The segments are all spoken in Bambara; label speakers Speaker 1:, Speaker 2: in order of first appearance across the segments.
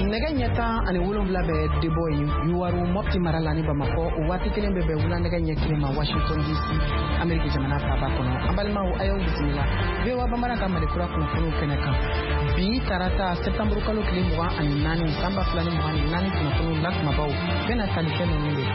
Speaker 1: nega nyata ani wolonvla be deboy yuwaru mopti maralani bamako wati kelen be wula nega nyekima Washington DC Amerika jamana fa kono abalma ayo bismillah bewa bamara kamale kura kunfunu keneka bi tarata septembre kalo kilimwa ani nani samba fulani mwani nani kunfunu lak mabau bena talikene ndeka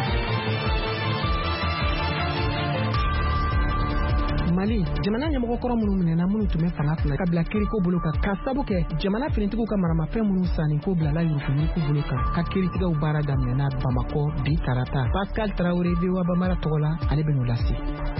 Speaker 1: Mali jamana nyamoko koro munu minena munu tume fanga fula kabla kiriko buluka kasabuke jamana finintiku ka marama fe munu sani ko bla la yurufuni ku buluka ka kiritiga ubara damena Bamako bi tarata Pascal Traoré biwa bamara tola ale benulasi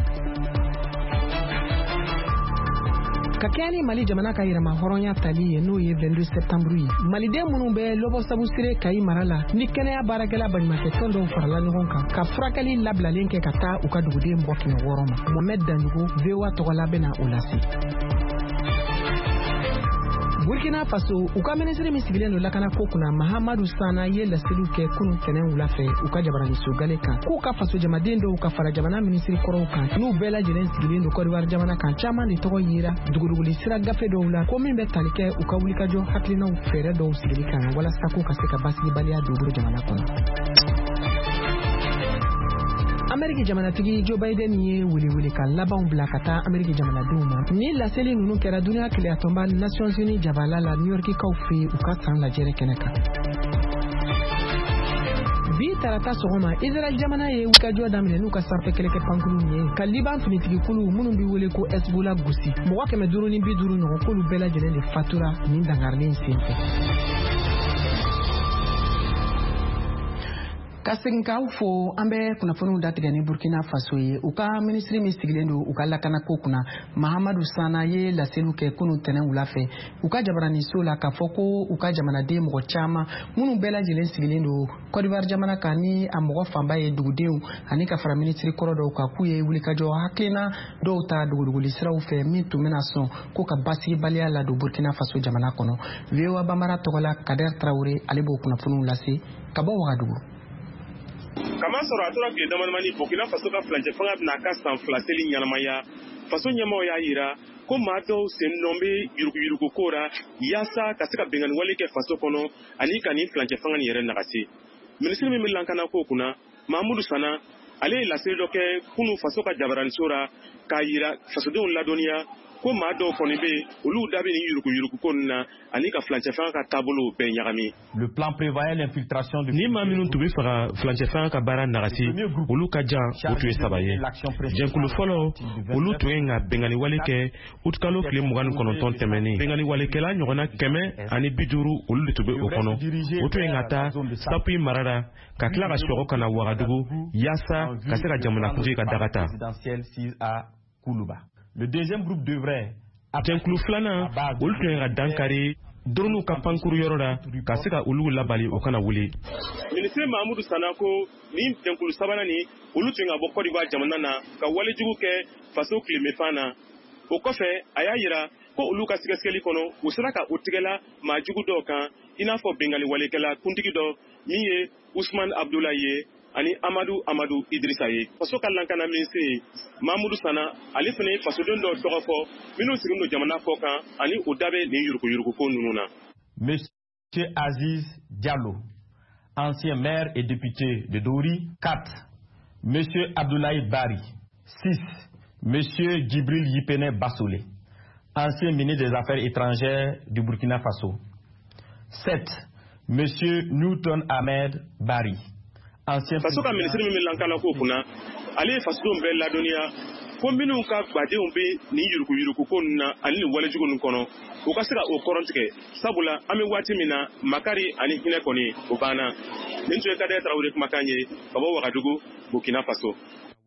Speaker 1: Kakani Mali jamana ka yirama horonya tali no ye 22 septembre Mali de munu be lobo sabusire kai marala ni kenya barakela banimake tondo farala ngonka ka frakali labla lenke kata ukadugude mboki woroma Mohamed Dandugo vewa togola bena ulasi Burkina Faso uka ministre misigileno lakana kokuna Mahamadou Sana ye la seluke kunu tenen ulafe uka jabarani sugaleka kuka faso jamadendo uka fara jamana ministre koro kan nu bela jelen sigileno ko war jamana kan chama ni togo yira duguduguli sira gafe do ula ko min be talike uka wulika jo haklina fere do sigilika wala sako kaseka basi balia do jamana kono Amerika jamana tigi Joe Biden ye wuli ka laban blakata Amerika jamana duma ni la seli nunu kera dunia kile atomba Nations Unies jabala la New York ka ufi ukatan la jere keneka bi tarata sogoma Israel jamana ye wika jo damne nuka sarpe keleke pankulu nye ka Liban finitigi kulu munu bi wole ko Hezbollah gusi mo wakeme duru ni bi duru no kulu bela jele le fatura ni dangarlin sinte Kasenga fo ambe kuna fonu datiga ni Burkina Faso ye uka ministry misigilendo uka lakana kokuna Mahamadou Sana ye la seluke kunu tenen ulafe uka jabarani sola ka foko uka jamana de mo chama munu bela jelen sigilendo Côte d'Ivoire jamana kani amogo famba ye dugudeu ani ka fara ministry korodo uka kuye wulika jo haklina do ta duguduguli siraw fe mintu menason ko ka basi balia la do Burkina Faso jamana kono vewa bamara togola Kader Traoré alebo kuna fonu lase kabo wagadugu
Speaker 2: Kama sɔrɔ a tora tile damadamani Burkina Faso ka fulancɛ fanga bɛna ka san fila seli ɲɛnamaya faso ɲɛmaaw y'a yira ko maa dɔw sen nɔ bɛ yuruguyurugu ko la yaasa ka se ka bɛnkanni wale kɛ faso kɔnɔ ani ka nin fulancɛ fanga nin yɛrɛ nagasi minisiri min bɛ lankana ko kunna Mahamadou Sana ale ye laseli dɔ kɛ kunu faso ka jabaraniso la k'a yira fasodenw ladɔnniya ko maa dɔw kɔni bɛ olu da bɛ nin yuruguyurugu ko nin na ani ka fulancɛ fanga ka taabolo bɛɛ ɲagami.
Speaker 3: Le plan prévoyait l'infiltration de
Speaker 2: ni maa minnu tun bɛ faga fulancɛ fanga ka baara nagasi olu ka jan o tun ye saba ye jɛnkulu fɔlɔ olu tun ye ka bɛnkanni wale kɛ utikalo tile 29 tɛmɛnen bɛnkanni walekɛla ɲɔgɔnna 150 olu de tun bɛ o kɔnɔ o tun ye ka taa Sapuyi mara la ka tila ka sɔgɔ ka na Wagadugu yaasa ka se ka jamanakuntigi ka daga ta.
Speaker 3: Le deuxième groupe devrait
Speaker 2: jɛnkulu filanan olu tun ye ka dankari dronu ka pankuru yɔrɔ la ka se ka olu labali o kana wuli. Minisiri Mahamadou Sana ko ni jɛnkulu sabanan ni olu tun ka bɔ Côte d'Ivoire jamana na ka walejugu kɛ faso tilemefan na o kɔfɛ a y'a yira ko olu ka sɛgɛsɛgɛli kɔnɔ u sera ka o tigɛla maa jugu dɔw kan i n'a fɔ bɛnkanni walekɛla kuntigi dɔ min ye Ousmane Abdoulaye ye ani Amadou Idrissa ye faso ka lankana minisiri Mahamadou Sana ale fana ye fasoden dɔw tɔgɔ fɔ minnu sigilen don jamana kɔ kan ani o da bɛ nin yuruguyurugu ko ninnu na.
Speaker 3: Monsieur Aziz Diallo, ancien maire et député de Dori, 4. Monsieur Abdoulaye Bari, 6. Monsieur Djibril Yipene Bassolé, ancien ministre des Affaires étrangères du Burkina Faso. 7. Monsieur Newton Ahmed Bari, ancien
Speaker 2: faso ka minisiri min bɛ lankana ko kunna ale ye fasodenw bɛɛ ladɔnniya ko minnu ka badenw bɛ nin yuruguyurugu ko ninnu na ani nin walejugu ninnu kɔnɔ u ka se ka o kɔrɔntigɛ sabula an bɛ waati min na makari ani hinɛ kɔni o banna nin tun ye Kader Traoré kumakan ye ka bɔ Wagadugu Burkina Faso.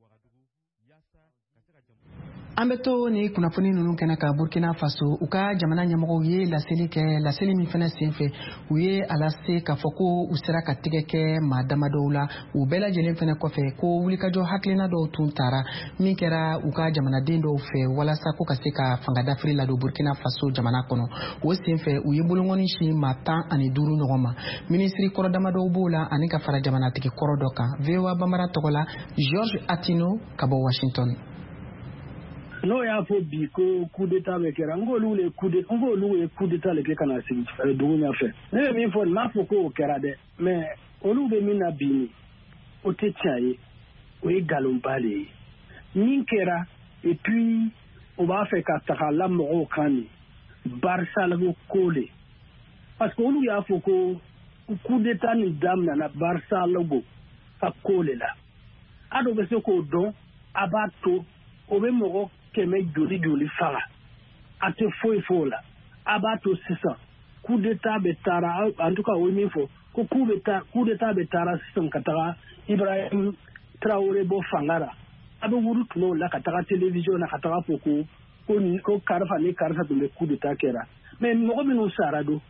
Speaker 1: Ambeto ni kunafoni nunu kena ka Burkina Faso uka jamana nyamoko ye laseli min fana senfe uye alase ka foko usera ka tigeke madama dawla u bela jelen fana kofe ko wulika jo haklina do tuntara min kera uka jamana den do fe wala sa ko ka se ka fanga dafri la do Burkina Faso jamana kono o senfe uye bolongoni shi matan ani duru nogoma ministri koro dama do bola ani ka fara jamana tiki koro doka vewa bamara togola George Atino kabo Washington.
Speaker 4: no ya fo bi ko coup d'état be kera ngolu le coup d'état le ke kana sigi dugu nya fe ne mi fo ma fo ko kera de mais olu be mina bini o te tiaye o e galon balé min kera et puis on va faire ka la mo kan Barça la go kole parce que olu ya fo ko coup d'état ni dam na Barça logo ka kole la ado be se ko don abato o be mo keme joli fara ate fo la abato 600 coup d'état betara en tout cas o mi fo ko coup d'état betara 600 katara Ibrahim Traoré bo fangara ado wuru tuno la katara télévision na katara poko ko karfa tumbe coup d'état kera mais mo minu sarado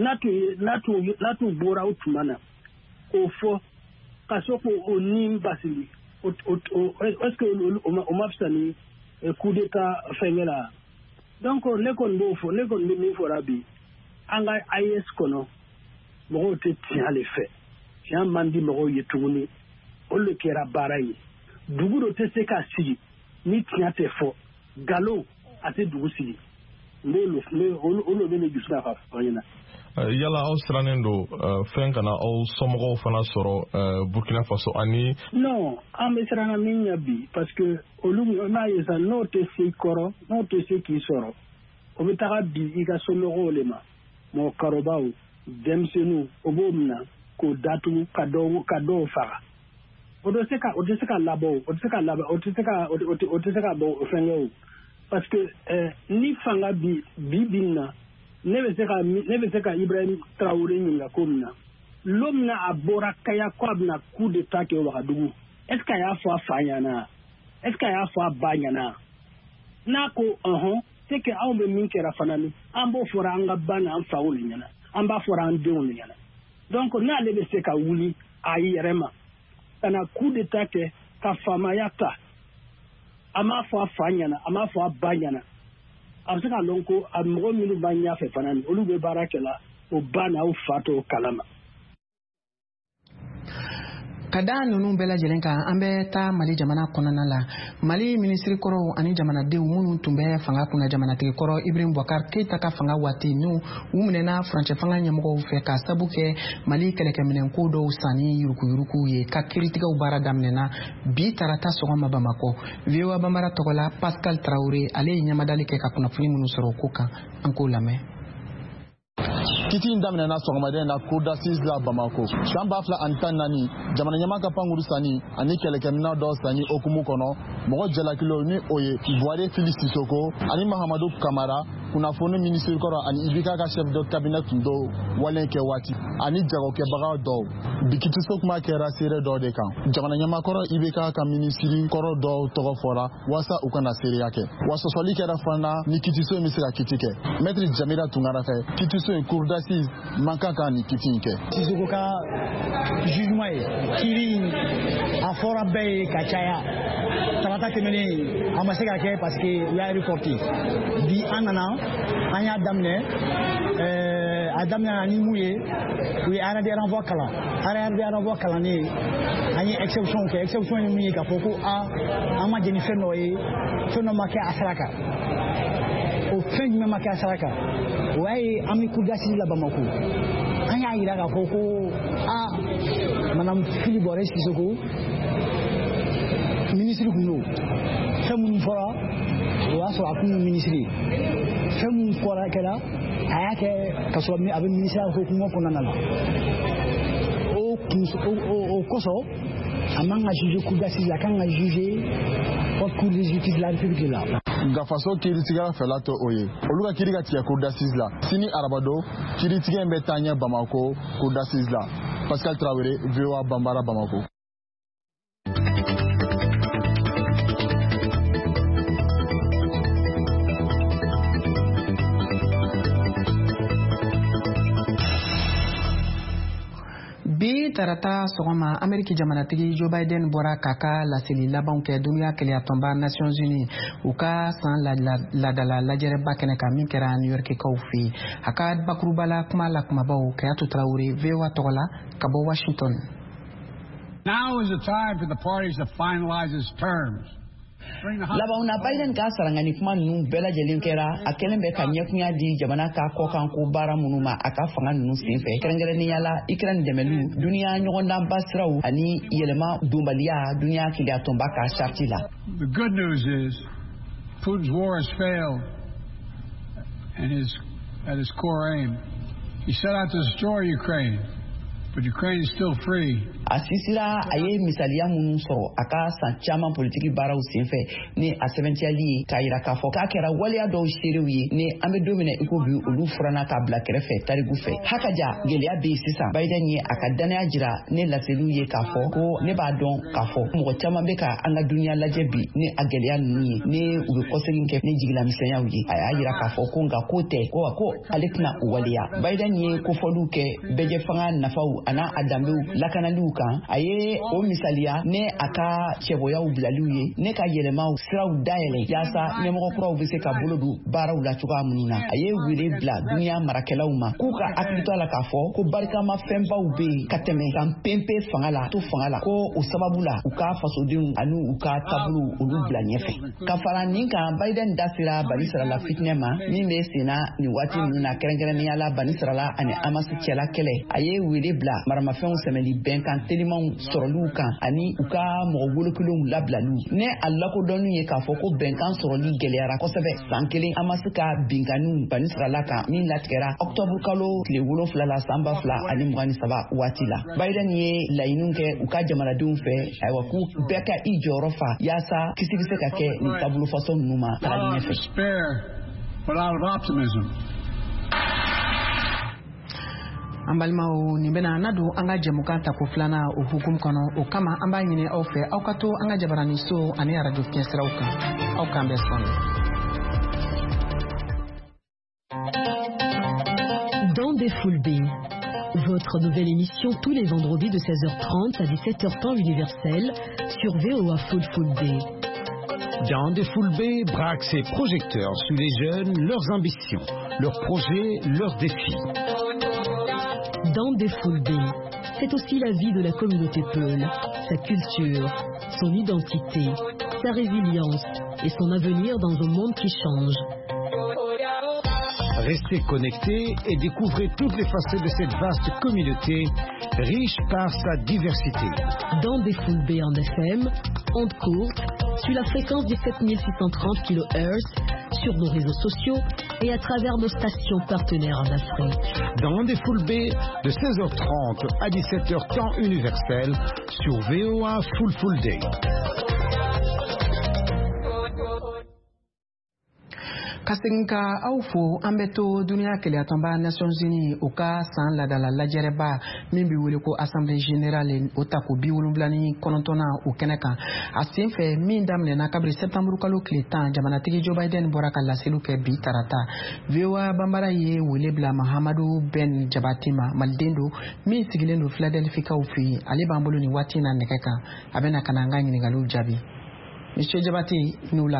Speaker 4: natu bora utumana o fo kasoko onim basili est-ce que o mafsani coup d'état fengela donc lekon do fo lekon mi fo rabi anga IS kono mo te tient les faits tiens mandi mo yetuni o le kera barayi dugu do te se ka sigi ni tient te fo galo ate dugu sigi lo ne jusna fa fanyana
Speaker 5: yala aw sirannen do fɛn kana aw somɔgɔw fana sɔrɔ Burkina Faso ani
Speaker 4: non an bɛ siranna min ɲɛ bi parce que olu n'a ye sa n'o tɛ se kɔrɔ n'o tɛ se k'i sɔrɔ o bɛ taga bi i ka somɔgɔw le ma mɔgɔkɔrɔbaw denmisɛnninw o b'o minɛ k'o datugu ka dɔw faga o tɛ se ka labɔ o tɛ se ka bɔ fɛnkɛ o parce que ni fanga bi na ne bɛ se ka Ibrahim Traoré ɲininka ko min na l'homme n'a abora kaya ko a bɛna coup d'état kɛ Wagadugu est-ce que a y'a fɔ a fa ɲɛna est-ce que a y'a fɔ a ba ɲɛna n'a ko c'est que anw bɛ min kɛra fana ni an b'o fɔra an ka ba n'an faw le ɲɛna an b'a fɔra an denw le ɲɛna donc n'ale bɛ se ka wuli a yɛrɛ ma ka na coup d'état kɛ ka faamaya ta a m'a fɔ a fa ɲɛna a m'a fɔ a ba ɲɛna a bɛ se ka lɔn ko a mɔgɔ minnu b'an ɲɛfɛ fana ni olu bɛ baara kɛ la o ba n'aw fa t'o kalama.
Speaker 1: Ka da ninnu bɛɛ lajɛlen kan an bɛ taa Mali jamana kɔnɔna la Mali minisiri kɔrɔw ani jamanadenw minnu tun bɛ fanga kunna jamanatigi kɔrɔ Ibrahim Boubacar Keita ka fanga waati n'u minɛna furancɛ fanga ɲɛmɔgɔw fɛ ka sabu kɛ Mali kɛlɛkɛminɛnko dɔw sanni yurukuyuruku ye ka kiiritigɛw baara daminɛna bi tarata sɔgɔma Bamakɔ VOA Bambara tɔgɔ la Pascal Traoré ale ye ɲɛmadali kɛ ka kunnafoni minnu sɔrɔ o ko kan an k'o lamɛn.
Speaker 6: Kiti daminɛna sɔgɔmaden na cour d'assises la Bamako. San 2014 jamana ɲɛma ka pankuru sanni ani kɛlɛkɛminɛn dɔw sanni okumu kɔnɔ mɔgɔ jalakilo ni o ye Voire Félix Sissoko ani Mahamadou Kamara kunnafoni minisiri kɔrɔ ani Ibika ka chef de cabinet tun do walen kɛ waati ani jagokɛbaga dɔw bi kitiso kuma kɛra seere dɔw de kan jamana ɲɛma kɔrɔ Ibika ka minisiri kɔrɔ dɔw tɔgɔ fɔra wasa u kana seereya kɛ wa sɔsɔli kɛra fana ni kitiso in bɛ se ka kiti kɛ maître Jamila Tunkara fɛ kitiso in cour d'assises mankan kan ni kiti in kɛ
Speaker 7: Sissoko ka jugement ye kiri a fɔra bɛɛ ye ka caya tarata tɛmɛnen a ma se ka kɛ parce que u y'a reporté bi an nana an y'a daminɛ a daminɛ ni mun ye u ye arrêté renvoi kalan arrêté renvoi kalannen an ye exception kɛ exception ye mun ye k'a fɔ ko an ma jɛni fɛn dɔ ye fɛn dɔ ma kɛ a sara kan o fɛn jumɛn ma kɛ a sara kan o y'a ye an bɛ cour d'assises la Bamako an y'a yira k'a fɔ ko madame Philippe Voire Sissoko ministre kun don fɛn minnu fɔra o y'a sɔrɔ a kun ye ministre ye fɛn minnu fɔra kɛra a y'a kɛ ka sɔrɔ a bɛ ministère hokumu kɔnɔna la o kosɔn a man ka juger cour d'assises a kan ka juger haute cour de justice de la République la.
Speaker 6: Gafaso kiiritigɛla fɛla tɛ o ye olu ka kiiri ka tigɛ cour d'assises la sini arabado kiiritigɛ in bɛ taa ɲɛ Bamako cour d'assises la Pascal Traoré VOA Bambara Bamako.
Speaker 1: bi tarata sɔgɔma Ameriki jamanatigi Joe Biden bɔra k'a ka laseli labanw kɛ duniya kɛlɛya tɔnba Nations Unies u ka san ladala lajɛrɛba kɛnɛ kan min kɛra New Yorkkaw fɛ a ka bakuruba la kuma la kumabaw Kayatu Traoré VOA tɔgɔ la ka bɔ Washington.
Speaker 8: Now is the time for the parties to finalize its terms labauna Biden ka sarangani kuma nu bɛɛ lajɛlen kɛra a kɛlen bɛ ka ɲɛkunya di jamana ka kɔkan ko baara minnu ma a ka fanga ninnu senfɛ kɛrɛnkɛrɛnnenya la Ukraine dɛmɛlu duniya ɲɔgɔndanba siraw ani yɛlɛma donbaliya duniya kiliyatonba ka charte la.
Speaker 9: The good news is Putin's war has failed and at his core aim. He set out to destroy Ukraine. But Ukraine is still free.
Speaker 8: Asisira aye misaliya munun sɔrɔ a ka san caman politiki baaraw senfɛ ni a sɛbɛntiyali k'a yira k'a fɔ k'a kɛra waleya dɔw seerew ye ni an bɛ don min na i ko bi olu furanna k'a bila kɛrɛfɛ tariku fɛ hakaja gɛlɛya bɛ yen sisan Biden ye a ka danaya jira ne laseliw ye k'a fɔ ko ne b'a dɔn k'a fɔ mɔgɔ caman bɛ ka an ka duniya lajɛ bi ni a gɛlɛya ninnu ye ni u bɛ kɔsegin kɛ ni jigilamisɛnyaw ye a y'a yira k'a fɔ ko nka ko tɛ ko ale tɛna o waleya Biden ye kofɔliw kɛ bɛjɛ fanga nafaw ana a danbew lakanaliw kan a ye o misaliya ne a ka cɛbɔyaw bilaliw ye ne ka yɛlɛmaw siraw dayɛlɛ yaasa ɲɛmɔgɔ kuraw bɛ se ka bolo don baaraw la cogoya minnu na a ye wele bila duniya marakɛlaw ma k'u ka hakili to a la k'a fɔ ko barikama fɛnbaw bɛ yen ka tɛmɛ kan penpe fanga la to fanga la ko o sababu la u ka fasodenw ani u ka taabolo olu bila ɲɛfɛ ka fara nin kan Biden da sera Bani Sarala fitinɛ ma min bɛ senna nin waati ninnu na kɛrɛnkɛrɛnnenya la Bani Sarala ani Hamas cɛla kɛlɛ a ye wele bila maramafɛnw sɛmɛli bɛnkan telimanw sɔrɔliw kan ani u ka mɔgɔ wolokelenw labilaliw ne a lakodɔnnu ye k'a fɔ ko bɛnkan sɔrɔli gɛlɛyara kosɛbɛ san kelen Hamas ka binganiw Bani Sarala kan min latigɛra octobre kalo tile 7 la san 2023 waati la Biden ye laɲiniw kɛ u ka jamanadenw fɛ ayiwa k'u bɛɛ ka i jɔyɔrɔ fa yaasa kisi bɛ se ka kɛ nin taabolo fasɔn ninnu ma tagali ɲɛfɛ.
Speaker 1: An balimaw nin bɛna na don an ka jɛmukan ta ko filanan o hukumu kɔnɔ o kama an b'a ɲini aw fɛ aw ka to an ka jabarani so ani radio fiɲɛsiraw kan aw k'an bɛɛ sɔn.
Speaker 10: Dans des foules B, votre nouvelle émission tous les vendredis de 16h30 à 17h temps universel sur VOA Full B.
Speaker 11: Dans des foules B braque ses projecteurs sur les jeunes, leurs ambitions, leurs projets, leurs défis.
Speaker 10: Dans des foules B, c'est aussi la vie de la communauté Peul, sa culture, son identité, sa résilience et son avenir dans un monde qui change.
Speaker 11: Restez connectés et découvrez toutes les facettes de cette vaste communauté, riche par sa diversité.
Speaker 10: Dans des foules B en FM, ondes courtes, sur la fréquence du 7630 kHz, sur nos réseaux sociaux et à travers nos stations partenaires en Afrique.
Speaker 11: Dans des foules B de 16h30 à 17h temps universel sur VOA Full Day.
Speaker 1: Kasinka aw fo an bɛ to duniya keleyatonba Nations Unies o ka san ladala lajɛrɛba min bɛ wele ko Assemblée Générale o ta ko 79 o kɛnɛ kan a sen fɛ min daminɛna kabiri septembre kalo tile 10 jamanatigi Joe Biden bɔra ka laseliw kɛ bi tarata VOA banbara ye wele bila Mahamadu Ben Jabati ma maliden do min sigilen do Philadelphia kaw fɛ ale b'an bolo ni waati na nɛgɛ kan a bɛna ka na an ka ɲininkaliw jaabi Monsieur Jabati nula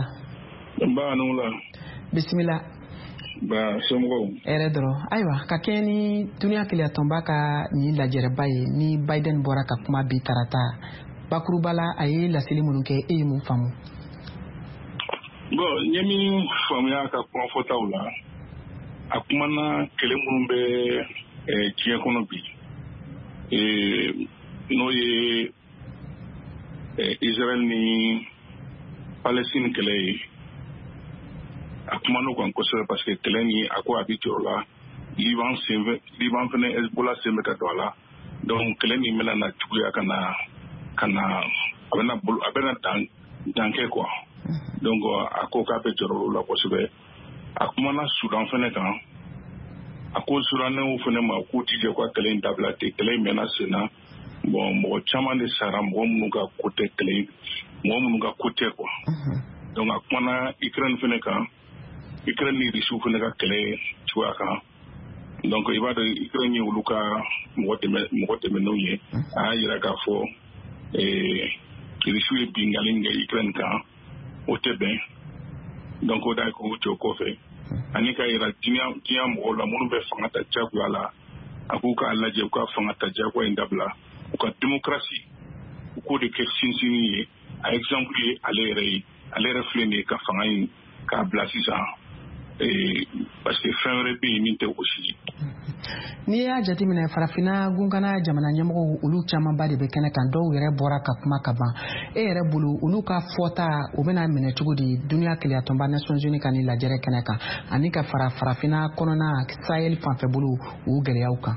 Speaker 1: Bismillah.
Speaker 12: Ba somgo.
Speaker 1: Dɔrɔn ayiwa ka kɛ ni duniya keleyatonba ka nin lajɛrɛba ye ni Biden bɔra ka kuma bi tarata bakuruba la a ye laseli minnu kɛ e ye mun faamu?
Speaker 12: Bon n ye min faamuya ka kuma fɔtaw la a kumana kɛlɛ minnu bɛ diɲɛ kɔnɔ bi n'o ye Israel ni Palestine kɛlɛ ye a kuma n'o kan kosɛbɛ parce que kɛlɛ ni a ko a bɛ jɔ la Liban fana Hezbollah sen bɛ ka don a la donc kɛlɛ ni bɛna na juguya ka na a bɛna dan kɛ quoi donc a ko k'a bɛ jɔrɔ olu la kosɛbɛ a kumana Sudan fana kan a ko Sudanɛw fana ma k'u tijɛ ka kɛlɛ in dabila ten kɛlɛ in mɛna sen na bon mɔgɔ caman de sara mɔgɔ minnu ka ko tɛ kɛlɛ mɔgɔ minnu ka ko tɛ quoi donc a kumana Ukraine fana kan Ukraine ni Russie fana ka kɛlɛ cogoya kan donc i b'a dɔn Ukraine ye olu ka mɔgɔ dɛmɛnenw ye a y'a yira k'a fɔ Russie ye bingali kɛ Ukraine kan o tɛ bɛn donc o da ye k'o jɔ kɔfɛ ani ka yira diɲɛ mɔgɔw la minnu bɛ fanga ta diyagoya la a k'u k'a lajɛ u ka fanga ta diyagoya in dabila u ka démocratie u k'o de kɛ sinsinni ye a exemple ye ale yɛrɛ ye ale yɛrɛ filɛ nin ye ka fanga in k'a bila sisan parce que fɛn wɛrɛ bɛ yen min tɛ o si ye.
Speaker 1: N'i y'a jateminɛ farafina gunkana jamana ɲɛmɔgɔw olu camanba de bɛ kɛnɛ kan dɔw yɛrɛ bɔra ka kuma ka ban e yɛrɛ bolo olu ka fɔta o bɛna minɛ cogo di duniya keleyatɔnba Nations Unies ka ni lajɛrɛ kɛnɛ kan ani ka fara farafina kɔnɔna Sahel fanfɛ bolo u gɛlɛyaw kan.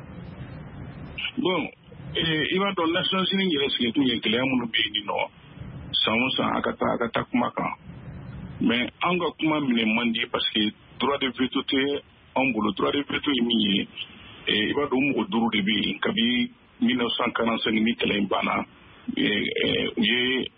Speaker 12: Bon i b'a dɔn Nations Unies yɛrɛ sigikun ye gɛlɛya minnu bɛ yen nɔ san o san a ka taa kuma kan mais an ka kuma minɛ man di parce que droit de veto tɛ anw bolo. Droit de veto ye min ye i b'a dɔn mɔgɔ 5 de bɛ yen kabi 1945 ni kɛlɛ in banna u ye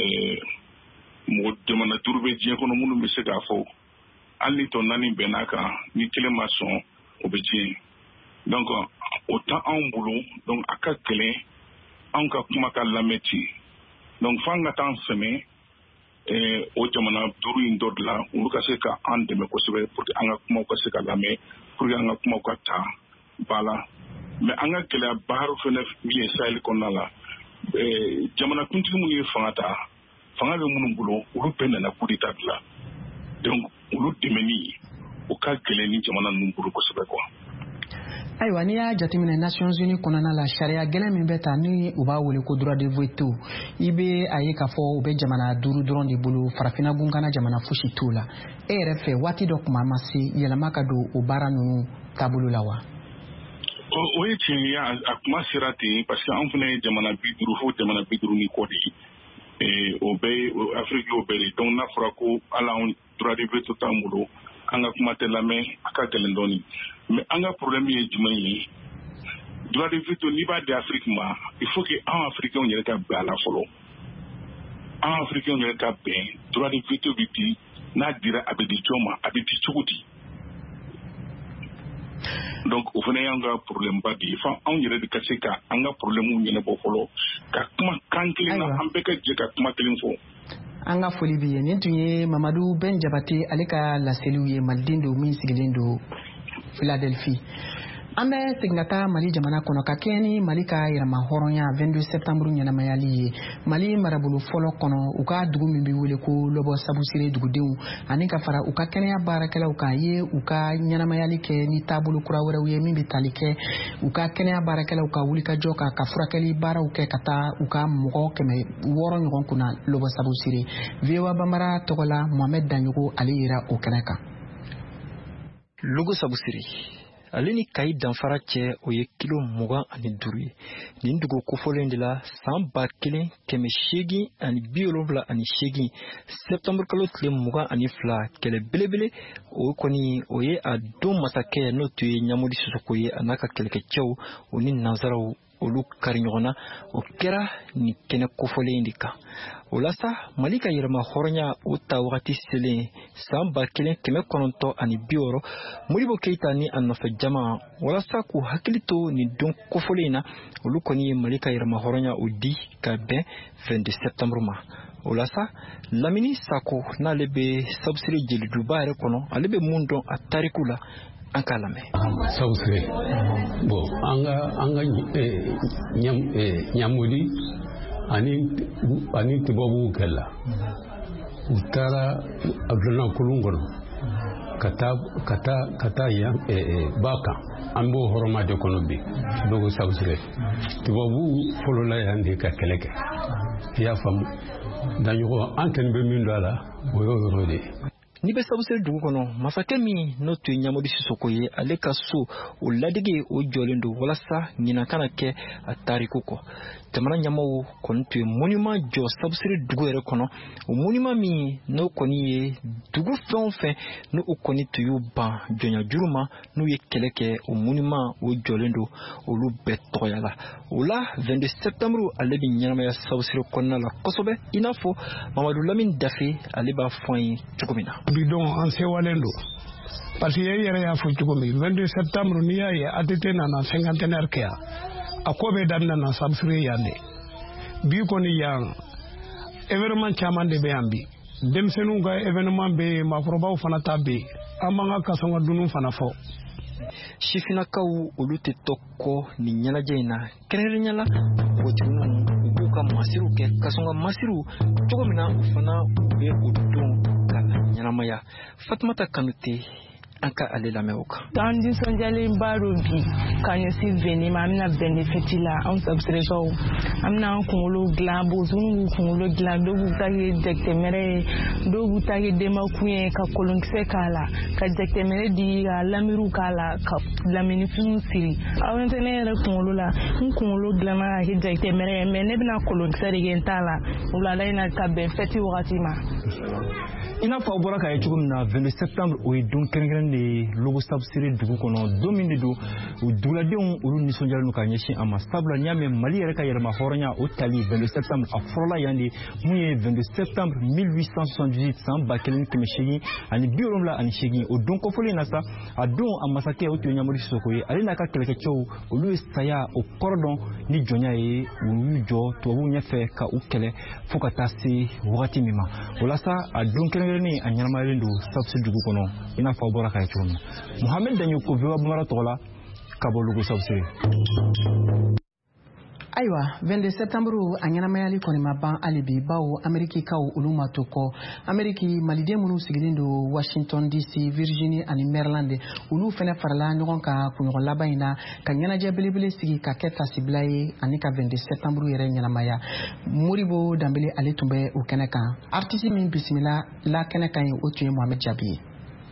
Speaker 12: mɔgɔ jamana 5 bɛ diɲɛ kɔnɔ minnu bɛ se k'a fɔ hali ni tɔ 4 bɛnn'a kan ni kelen ma sɔn o bɛ tiɲɛ. Donc o tɛ anw bolo donc a ka gɛlɛn anw ka kuma ka lamɛn ten. Donc f'an ka taa an sɛmɛ o jamana 5 in dɔ de la olu ka se ka an dɛmɛ kosɛbɛ pour que an ka kumaw ka se ka lamɛn pour que an ka kumaw ka ta ba la. Mais an ka gɛlɛya baara fɛnɛ min ye Sahel kɔnɔna la jamana kuntigi minnu ye fanga ta fanga bɛ minnu bolo olu bɛɛ nana coup d'état de la. Donc olu dɛmɛni o ka gɛlɛn ni jamana ninnu bolo kosɛbɛ quoi.
Speaker 1: Ayiwa n'i y'a jateminɛ Nations Unies kɔnɔna la sariya gɛlɛn min bɛ ta ni u b'a wele ko droit de veto i bɛ a ye k'a fɔ u bɛ jamana 5 dɔrɔn de bolo farafina gunkana jamana fosi t'u la e yɛrɛ fɛ waati dɔ kuma ma se yɛlɛma ka don o baara ninnu taabolo la wa?
Speaker 12: O ye tiɲɛ ye a kuma sera ten parce que an fana ye jamana 50 fo jamana 50 ni kɔ de ye o bɛɛ ye Afrique y'o bɛɛ de donc n'a fɔra ko hali anw droit de veto t'an bolo an ka kuma tɛ lamɛn a ka gɛlɛn dɔɔni. Mais an ka problème ye jumɛn ye droit de veto n'i b'a di Afrique ma il faut que an africains yɛrɛ ka bɛn a la fɔlɔ. An africains yɛrɛ ka bɛn droit de veto bɛ di n'a dira a bɛ di jɔn ma a bɛ di cogo di. Donc o fana y'an ka problème ba de ye fo anw yɛrɛ de ka se ka an ka problème ɲɛnabɔ fɔlɔ ka kuma kan kelen na an bɛɛ ka jɛ ka kuma kelen fɔ.
Speaker 1: An ka foli b'i ye nin tun ye Mamadu Ben Jabate ale ka laseliw ye maliden don min sigilen don Philadelphie. An bɛ segin ka taa Mali jamana kɔnɔ ka kɛɲɛ ni Mali ka yɛrɛma hɔrɔnya 22 septembre ɲɛnamayali ye Mali marabolo fɔlɔ kɔnɔ u ka dugu min bɛ wele ko Lɔbɔ Sabusire dugudenw ani ka fara u ka kɛnɛya baarakɛlaw kan ye u ka ɲɛnamayali kɛ ni taabolo kura wɛrɛw ye min bɛ tali kɛ u ka kɛnɛya baarakɛlaw ka wulikajɔ kan ka furakɛli baaraw kɛ ka taa u ka mɔgɔ 600 ɲɔgɔn kunna Lɔbɔ Sabusire. VOA Bambara tɔgɔ la Mohamed Danyogo ale yera o kɛnɛ kan.
Speaker 13: Lɔbɔ Sabusire ale ni Kayi danfara cɛ o ye kilo 25 ye nin dugu kofɔlen de la san 1878 septembre kalo tile 22 kɛlɛ belebele o kɔni o ye a don masakɛ n'o tun ye Ɲamodi Sisoko ye a n'a ka kɛlɛkɛcɛw o ni nanzaraw olu kari ɲɔgɔn na o kɛra nin kɛnɛ kofɔlen de kan. O la sa Mali ka yɛrɛma hɔrɔnya o ta wagati selen san 1960 Modibo Keita ni a nɔfɛ jama walasa k'u hakili to nin don kofɔlen na olu kɔni ye Mali ka yɛrɛma hɔrɔnya o di ka bɛn 22 septembre ma. O la sa Lamini Sako n'ale bɛ Sabusire jeliduba yɛrɛ kɔnɔ ale bɛ mun dɔn a tariku la an k'a lamɛn.
Speaker 14: Sabusire bon an ka Ɲamodi ani tubabuw kɛla u taara Abdulana Kolon kɔnɔ ka taa yan ba kan an b'o hɔrɔma de kɔnɔ bi Lɔbɔ Sabusire tubabuw fɔlɔla yan de ka kɛlɛ kɛ i y'a faamu Danyogo an kɛni bɛ min don a la o y'o yɔrɔ de ye.
Speaker 13: Ni bɛ Sabusire dugu kɔnɔ masakɛ min n'o tun ye Ɲamodi Sisoko ye ale ka so o ladege o jɔlen don walasa ɲinan kana kɛ a tariku kɔ. Jamana ɲɛmɔgɔw kɔni tun ye monument jɔ Sabusire dugu yɛrɛ kɔnɔ o monument min n'o kɔni ye dugu fɛn o fɛn n'o kɔni tun y'u ban jɔnya juru ma n'u ye kɛlɛ kɛ o monument o jɔlen don olu bɛɛ tɔgɔyala. O la 22 septembre ale bɛ ɲɛnamaya Sabusire kɔnɔna la kosɛbɛ i n'a fɔ Mamadu Lamini Dafe ale b'a fɔ an ye cogo min na.
Speaker 15: Bidon an sewalen don parce que e yɛrɛ y'a fɔ cogo min 22 septembre n'i y'a ye ATT nana 50aire kɛ yan a ko bɛ daminɛ na Sabusire yan de bi kɔni yan événement caman de bɛ yan bi denmisɛnninw ka événement bɛ yen maakɔrɔbaw fana ta bɛ yen an b'an ka kasɔngɔ dunun fana fɔ
Speaker 13: sifinakaw olu tɛ tɔ kɔ nin ɲɛnajɛ in na kɛrɛnkɛrɛnya la npogotigininw u b'u ka masiriw kɛ ka sɔn ka masiriw cogo min na u fana u bɛ o don ka na ɲɛnamaya. Fatumata Kanute an ka ale lamɛn o kan.
Speaker 16: An nisɔndiyalen ba do bi ka ɲɛsin veni ma an bɛna bɛn de fɛti la anw sabusirikaw an bɛna an kunkolo dilan bozow b'u kunkolo dilan dɔw b'u ta kɛ jɛgɛtɛmɛrɛ ye dɔw b'u ta kɛ denmakun ye ka kolonkisɛ k'a la ka jɛgɛtɛmɛrɛ di ka lamiriw k'a la ka laminifiniw siri aw tɛ ne yɛrɛ kunkolo la n kunkolo dilanna ka kɛ jɛgɛtɛmɛrɛ ye mɛ ne bɛna kolonkisɛ de kɛ n t'a la wulada in na ka bɛn fɛti wagati ma.
Speaker 13: I n'a fɔ aw bɔra k'a ye cogo min na 22 septembre o ye don kɛrɛnkɛrɛnnen de ye Logo Sabusire dugu kɔnɔ don min de don u duguladenw olu nisɔndiyalen don ka ɲɛsin a ma sabula n'i y'a mɛn Mali yɛrɛ ka yɛlɛma hɔrɔnya o tali 22 septembre a fɔlɔla yan de mun ye 22 septembre 1878 san 1878 o don kɔfɔlen na sa a don a masakɛ o tun ye Ɲamori Sisoko ye ale n'a ka kɛlɛkɛcɛw olu ye saya o kɔrɔ dɔn ni jɔnya ye u y'u jɔ tubabuw ɲɛfɛ ka u kɛlɛ fo ka taa se wagati min ma o la sa a don kɛrɛnkɛrɛnnen a ɲɛnamayalen don Sabusire dugu kɔnɔ i n'a fɔ aw bɔra k'a ye cogo min na. Mohamed Daɲo ko VOA Bambara tɔgɔ la ka bɔ Logo Sabusire.
Speaker 1: Ayiwa 22 septembre a ɲɛnamayali kɔni ma ban hali bi bawo Amerikikaw olu ma to kɔ. Ameriki maliden minnu sigilen don Washington DC, Virginie ani Maryland olu fɛnɛ farala ɲɔgɔn kan kunɲɔgɔn laban in na ka ɲɛnajɛ belebele sigi ka kɛ tasibila ye ani ka 22 septembre yɛrɛ ɲɛnamaya. Moribo Danbele ale tun bɛ o kɛnɛ kan. Artiste min bisimila la kɛnɛ kan ye o tun ye Mohamed Jabi ye.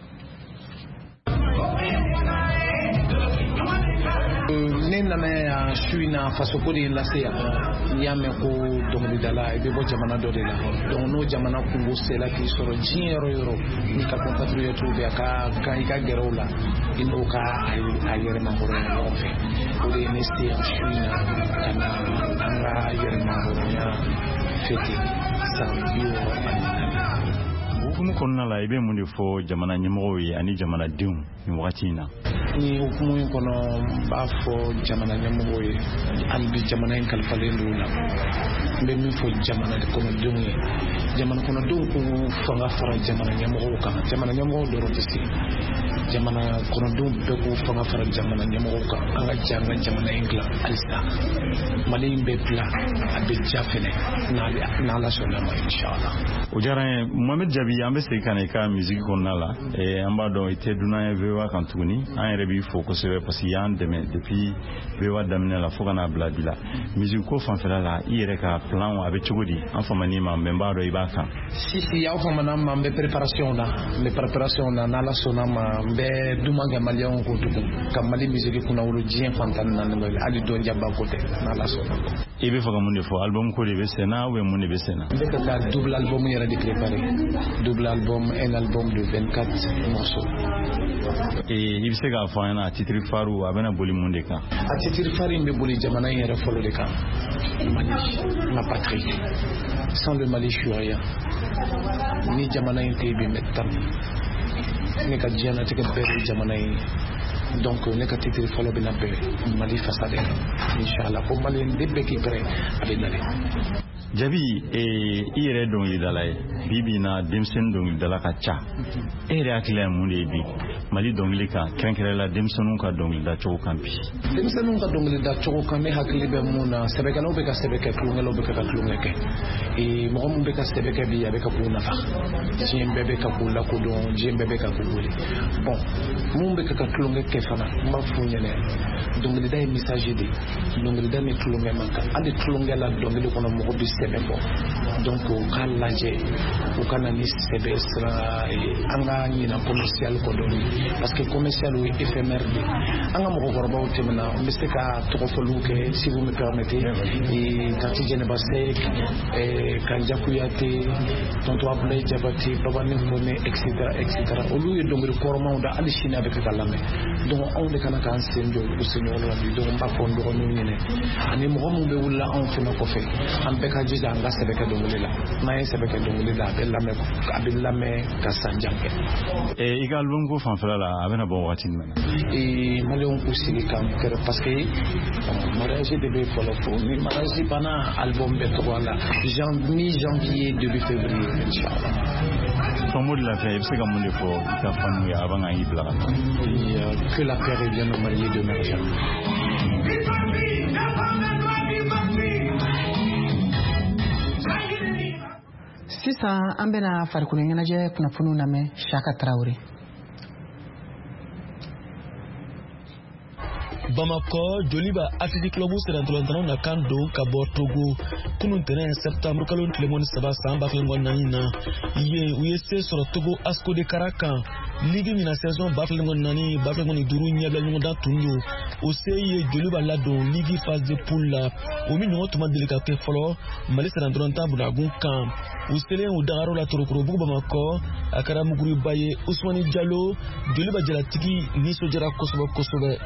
Speaker 17: Ne nana yan su in na fasoko de lase yan n'i y'a mɛn ko dɔnkilidala i bɛ bɔ jamana dɔ de la donc n'o jamana kungo sera k'i sɔrɔ diɲɛ yɔrɔ yɔrɔ n'i ka compatriotes bɛ yen i ka gɛrɛ o la i n'o ka a yɛrɛmahɔrɔnya ɲɔgɔn fɛ o de ye ne se yan su in na ka na an ka yɛrɛmahɔrɔnya fêter san 64.
Speaker 3: Hukumu kɔnɔna la i bɛ mun de fɔ jamana ɲɛmɔgɔw ye ani jamanadenw nin wagati in na?
Speaker 17: Ni hukumu in kɔnɔ n b'a fɔ jamana ɲɛmɔgɔw ye hali bi jamana in kalifalen don la n bɛ min fɔ jamana kɔnɔdenw ye jamana kɔnɔdenw k'u fanga fara jamana ɲɛmɔgɔw kan jamana ɲɛmɔgɔw dɔrɔn tɛ se jamana kɔnɔdenw bɛɛ k'u fanga fara jamana ɲɛmɔgɔw kan an ka jɛ an ka jamana in dilan halisa Mali in bɛ dilan a bɛ ja fɛnɛ n'Ala sɔnna ma inshallah.
Speaker 3: O diyara n ye. Mohamed Jabi an bɛ segin ka na i ka musique kɔnɔna la an b'a dɔn i tɛ dunan ye VOA kan tuguni an yɛrɛ b'i fo kosɛbɛ parce que y'an dɛmɛ depuis VOA daminɛ la fo ka n'a bila bi la musique ko fanfɛla la i yɛrɛ ka plan a bɛ cogo di an famani ma mais n b'a dɔn i b'a kan.
Speaker 17: Si aw famana ma n bɛ préparation na n'Ala sɔnna ma n bɛ duman kɛ maliyɛnw ko tugun ka Mali musique kunnawolo diɲɛ fantan naani bɛɛ hali dɔn jaba ko tɛ n'Ala sɔnna.
Speaker 3: I bɛ fɛ ka mun de fɔ album ko de bɛ sen na ou bien mun de bɛ sen na?
Speaker 17: N bɛ ka taa double album yɛrɛ de préparer double album un album de 24 morceaux.
Speaker 3: I bɛ se k'a fɔ an ɲɛna a titre phare a bɛna boli mun de kan?
Speaker 17: A titre phare in bɛ boli jamana in yɛrɛ fɔlɔ de kan Mali ma patrie sans le Mali je suis rien ni jamana in tɛ bi mɛ tan ne ka diɲɛlatigɛ bɛɛ de jamana in donc ne ka titre fɔlɔ bɛna bɛɛ Mali fasa de kan inshallah ko Mali de bɛɛ k'i pɛrɛ a bɛ nalen.
Speaker 3: Jabi i yɛrɛ dɔnkilidala ye bi bi na denmisɛnnin dɔnkilidala ka ca e yɛrɛ hakili ye mun de ye bi Mali dɔnkili kan kɛrɛnkɛrɛnla denmisɛnninw ka dɔnkilida cogo kan bi?
Speaker 17: Denmisɛnninw ka dɔnkilida cogo kan ne hakili bɛ mun na sɛbɛkɛlaw bɛ ka sɛbɛ kɛ tulonkɛlaw bɛ ka tulonkɛ kɛ mɔgɔ min bɛ ka sɛbɛ kɛ bi a bɛ ka k'u nafa diɲɛ bɛɛ bɛ ka k'u lakodɔn diɲɛ bɛɛ bɛ ka k'u wele bon mun bɛ ka tulonkɛ kɛ fana n b'a f'u ɲɛna dɔnkilida ye message de dɔnkilida ni tulonkɛ man kan hali tulonkɛ la dɔnkili kɔnɔ mɔgɔ bɛ sɛbɛ fɔ donc u ka lajɛ u ka na ni sɛbɛ sira an ka ɲina commercial kɔ dɔɔni parce que commercial est éphémère de an ka mɔgɔkɔrɔbaw tɛmɛna n bɛ se ka tɔgɔfɔliw kɛ si vous me permettez Kati Jɛnɛba Sek Kanja Kuyate Tonton Abdoulaye Jabate Baba Ninkone etc olu ye dɔnkili kɔrɔmaw da hali sini a bɛ kɛ ka lamɛn donc anw de kana k'an sen jɔ u seɲɔgɔn la bi donc n b'a fɔ n dɔgɔninw ɲɛna ani mɔgɔ minnu bɛ wulila anw fana kɔfɛ an bɛɛ ka jija an ka sɛbɛ kɛ dɔnkili la n'an ye sɛbɛ kɛ dɔnkili la a bɛ lamɛn ka san jan kɛ.
Speaker 3: I ka album ko fanfɛla la a bɛna bɔ wagati jumɛn na?
Speaker 17: Maliyɛnw k'u sigi k'an kɛrɛ parce que mariage de bɛ fɔlɔ fo ni mariage banna album bɛ tɔgɔ la mi janvier début février inchallah.
Speaker 18: Son mot de la fin, c'est comme on est fort, il a fallu avant un hibla.
Speaker 17: Que la paix revienne au Mali de Merjan.
Speaker 1: Sisan an bɛna farikolo ɲɛnajɛ kunnafoniw lamɛn Shaka Traoré.
Speaker 19: Bamako, Joliba Athletic Club sera ntolantana na kando kabo Togo kunun tenen septembre kalon tlemoni saba samba flengo nanina ye uyese sur Togo Asco de Caracan ligue mina saison baflengo nani baflengo ni duru nyabla nyonda tunyo oseye Joliba lado ligue phase de poule la o mi nyonto madelika ke folo mali sera ntolantana bunagun kan usele udaro la torokro bugu Bamako akara muguri baye Ousmane Diallo Joliba jalatigi ni sojara kosobe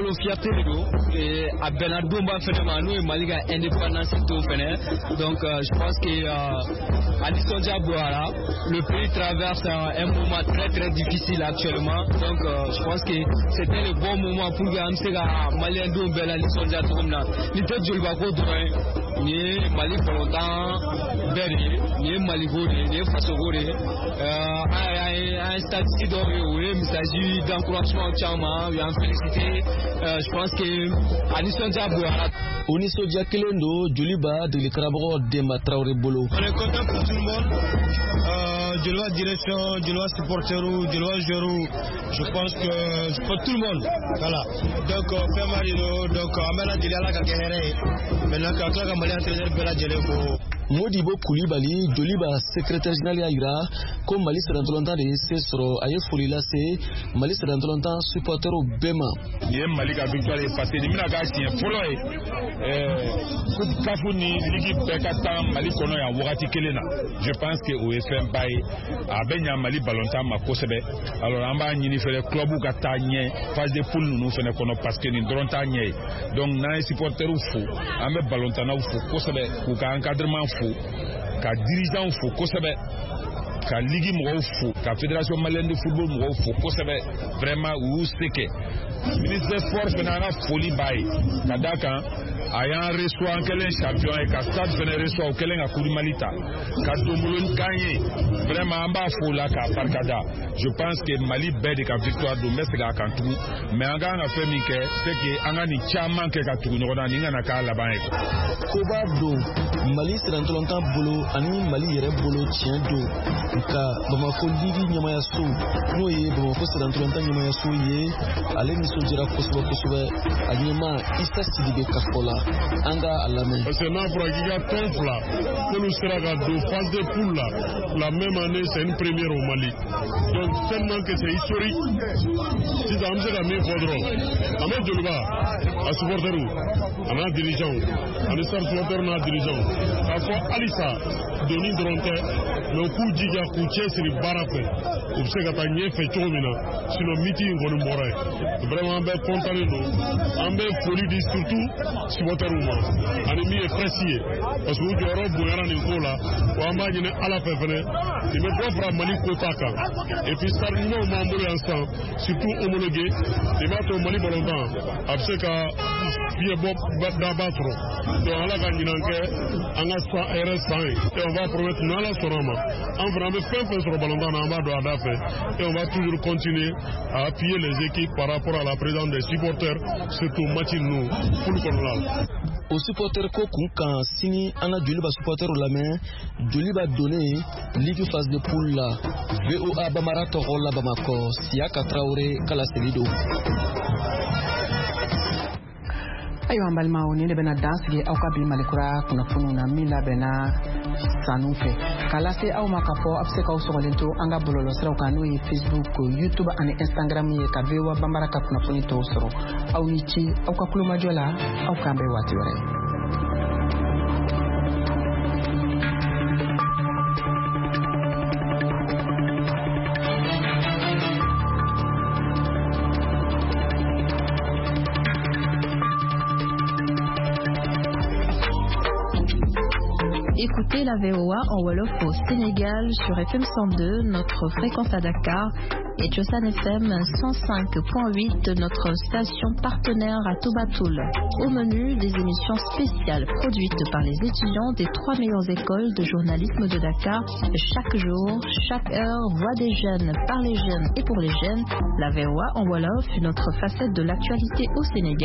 Speaker 20: et à Bernardo nous et Mali a indépendance tout donc je pense que Addison Diabouara le pays traverse un moment très très difficile actuellement donc je pense que c'était le bon moment pour que Mali ait un bel Addison Diabouara l'idée de Jolbako ni Mali volontaire Berry ni Mali Gori ni Faso Gori un statistique d'orée il s'agit d'encouragement Tchama et en félicité je pense que Addison Diabouara
Speaker 19: Oniso Diakelendo Joliba de l'Icarabro de Matraoré Bolo.
Speaker 20: On est content pour tout le monde. Joloa direction, Joloa supporteru, Joloa joueur. Je pense que pour tout le monde. Voilà. Donc fait Marino, donc Amela Dilala Kakere. Maintenant quand Mali entraîneur Bella Jeleko.
Speaker 19: Modibo Koulibaly, Joliba secrétaire général Aïra, comme Mali sera longtemps de Cesro, Aye Folila C, Mali sera longtemps supporter au Bema.
Speaker 21: Yé Mali ka victoire est passée, ni mina gagne follow Kafuni ligi Bekata Mali kono ya wakati kelena. Je pense que OFM bay abenya Mali balonta makosebe. Alors amba nyini fele club ou kata nye phase de poule nous fene kono parce que ni dronta nye. Donc na supporter ou fou, ambe balonta na ou fou kosebe ou ka encadrement ka dirigeant fo kosebe ka ligue mo fo ka fédération malienne de football mo fo kosebe vraiment ou seke ministre des sports fenana folie bay kadaka ayan reçoit en quel champion et ka stade fene reçoit quel a Koudi Malita ka domulun gagné vraiment amba fo la ka parkada je pense que Mali bede ka victoire do mesga kantu mais anga na fait minke c'est que anga ni chama ke ka tu ngona ninga na ka la ban
Speaker 19: Kobado Mali sera longtemps bolo ani Mali yere bolo tien do ka Bamako ligi nyama ya so no ye Bamako sera longtemps nyama ya so ye ale ni so jira kosoba anyema Issa Sidibé Kafola anga alame
Speaker 22: parce que na pour giga tonfla que nous sera de phase de poule là la même année c'est une première au Mali donc tellement que c'est historique si ça me sera mieux faudra Ahmed Joliba à supporteru ana dirigeant ana supporter na dirigeant afo Alissa doni dronte no ku jiga ku chesri barafe ou se ka tanye fe chomina sino meeting ngoni moray vraiment be content no ambe folie di surtout supporteruma ani mi est précis parce que joro boyara ni kola o amba nyine ala fe fene ni me propre Mali kotaka et puis ça nous mambo ensemble surtout homologué et va to Mali bolondan abseka bien bon d'abattre donc ala ka nyinanke anga sa RS1 et on va promettre nala sorama en vraiment fait sur le ballon dans en bas de Adafe et on va toujours continuer à appuyer les équipes par rapport à la présence des supporters surtout Matinou pour le colonel.
Speaker 19: Au supporter Koku quand Sini Anna Joliba supporter la main Joliba donné ligue phase de poule la VOA Bamara Torola Bamako Siaka Traoré Kala Selido.
Speaker 1: Ayo ambalima oni le bena dansige au kabi malekura kuna funu na mila bena sanufe kalase au makafo apseka usokolento anga bololo sera ukanu yi Facebook YouTube ani Instagram ye kavewa bambara ka kuna funi to soro au yichi au kakuluma jola au kambe watiwere.
Speaker 23: Écoutez la VOA en Wolof au Sénégal sur FM 102, notre fréquence à Dakar,
Speaker 2: et Tchosan FM 105.8, notre station partenaire à Tobatoul. Au menu, des émissions spéciales produites par les étudiants des 3 meilleures écoles de journalisme de Dakar. Chaque jour, chaque heure, voix des jeunes, par les jeunes et pour les jeunes. La VOA en Wolof, une autre facette de l'actualité au Sénégal.